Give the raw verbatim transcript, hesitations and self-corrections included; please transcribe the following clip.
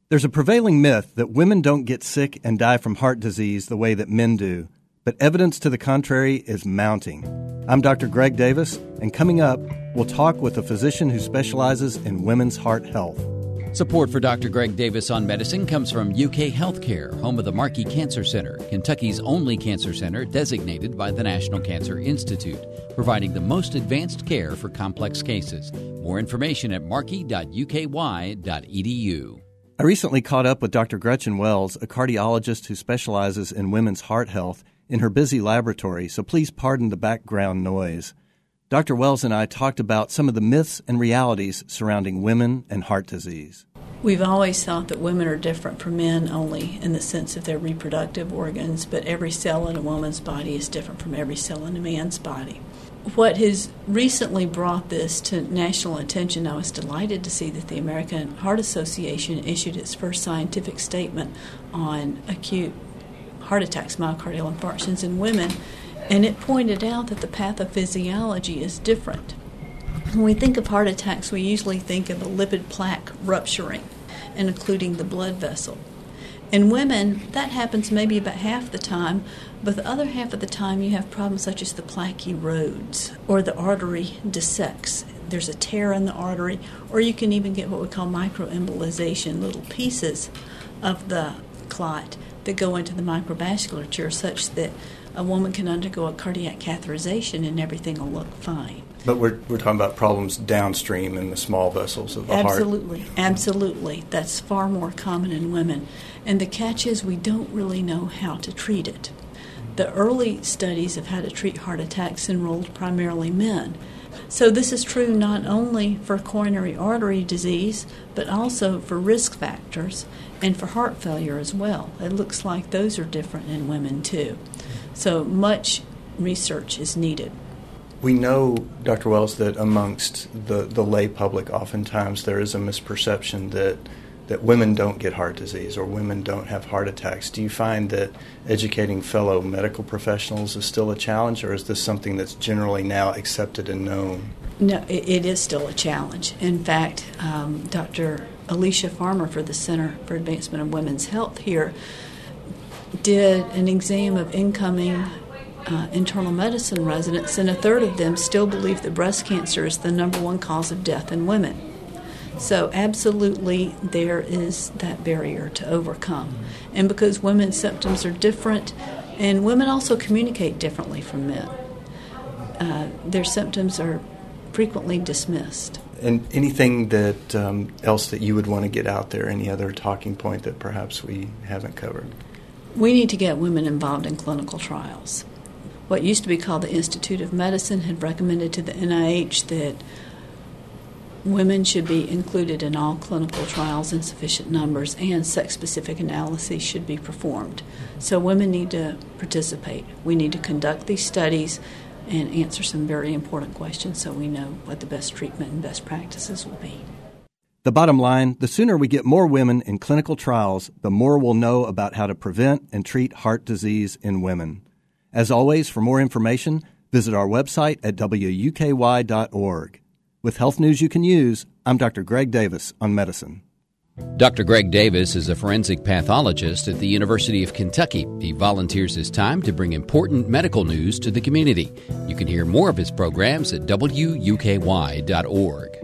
There's a prevailing myth that women don't get sick and die from heart disease the way that men do, but evidence to the contrary is mounting. I'm Doctor Greg Davis, and coming up, we'll talk with a physician who specializes in women's heart health. Support for Doctor Greg Davis on Medicine comes from U K Healthcare, home of the Markey Cancer Center, Kentucky's only cancer center designated by the National Cancer Institute, providing the most advanced care for complex cases. More information at markey dot u k y dot e d u. I recently caught up with Doctor Gretchen Wells, a cardiologist who specializes in women's heart health, in her busy laboratory, so please pardon the background noise. Doctor Wells and I talked about some of the myths and realities surrounding women and heart disease. We've always thought that women are different from men only in the sense of their reproductive organs, but every cell in a woman's body is different from every cell in a man's body. What has recently brought this to national attention, I was delighted to see that the American Heart Association issued its first scientific statement on acute heart attacks, myocardial infarctions in women, and it pointed out that the pathophysiology is different. When we think of heart attacks, we usually think of a lipid plaque rupturing and including the blood vessel. In women, that happens maybe about half the time, but the other half of the time you have problems such as the plaque erodes or the artery dissects. There's a tear in the artery, or you can even get what we call microembolization, little pieces of the clot that go into the microvasculature such that a woman can undergo a cardiac catheterization and everything will look fine. But we're we're talking about problems downstream in the small vessels of the absolutely, heart. Absolutely, absolutely. That's far more common in women. And the catch is we don't really know how to treat it. The early studies of how to treat heart attacks enrolled primarily men. So this is true not only for coronary artery disease, but also for risk factors and for heart failure as well. It looks like those are different in women too. So much research is needed. We know, Doctor Wells, that amongst the, the lay public, oftentimes there is a misperception that that women don't get heart disease or women don't have heart attacks. Do you find that educating fellow medical professionals is still a challenge, or is this something that's generally now accepted and known? No, it, it is still a challenge. In fact, um, Doctor Alicia Farmer for the Center for Advancement of Women's Health here did an exam of incoming uh, internal medicine residents, and a third of them still believe that breast cancer is the number one cause of death in women. So absolutely there is that barrier to overcome. And because women's symptoms are different, and women also communicate differently from men, uh, their symptoms are frequently dismissed. And anything that um, else that you would want to get out there, any other talking point that perhaps we haven't covered? We need to get women involved in clinical trials. What used to be called the Institute of Medicine had recommended to the N I H that women should be included in all clinical trials in sufficient numbers, and sex-specific analyses should be performed. So women need to participate. We need to conduct these studies and answer some very important questions so we know what the best treatment and best practices will be. The bottom line, the sooner we get more women in clinical trials, the more we'll know about how to prevent and treat heart disease in women. As always, for more information, visit our website at w u k y dot org. With health news you can use, I'm Doctor Greg Davis on Medicine. Doctor Greg Davis is a forensic pathologist at the University of Kentucky. He volunteers his time to bring important medical news to the community. You can hear more of his programs at w u k y dot org.